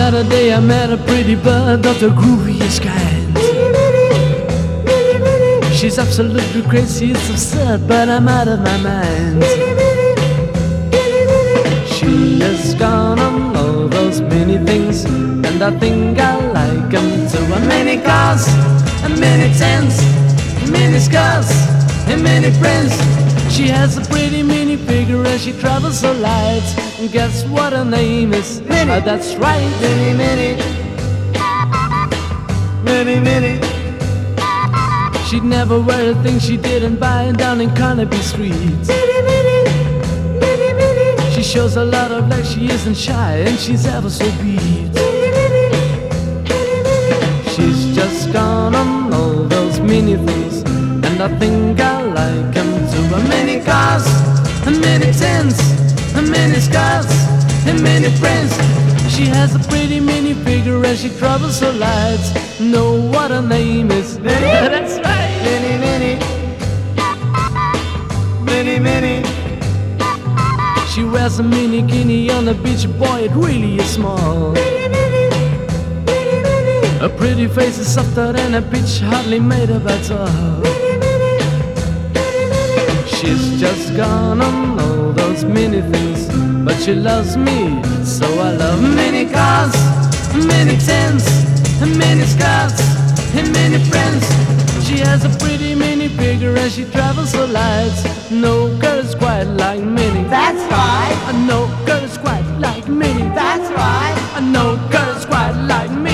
other day I met a pretty bird of the grooviest kind. She's absolutely crazy, it's absurd, but I'm out of my mind. She has gone on all those many things, and I think I like them too. Many cars, and many tents, many scars, and many friends. She has a pretty mini figure and she travels so light. And guess what her name is? Minnie. That's right, Minnie, Minnie, Minnie, Minnie. She'd never wear a thing she didn't buy down in Carnaby Street. She shows a lot of like she isn't shy, and she's ever so beat. She's just gone on all those mini things, and I think I like them too. Many cars, and many tents, and many scars, and many friends. She has a pretty mini figure and she travels so light. Know what her name is? Minnie. That's right. Minnie, Minnie, Minnie, Minnie. She wears a mini guinea on the beach, boy, it really is small. Her pretty face is softer than a peach, hardly made of at all. She's just gone on all those many things, but she loves me, so I love many cars, many tents, and many scars, and many friends. She has a pretty mini figure and she travels so light. No girl is quite like Minnie. That's right, No girl is quite like Minnie. that's right. No girl is quite like Minnie.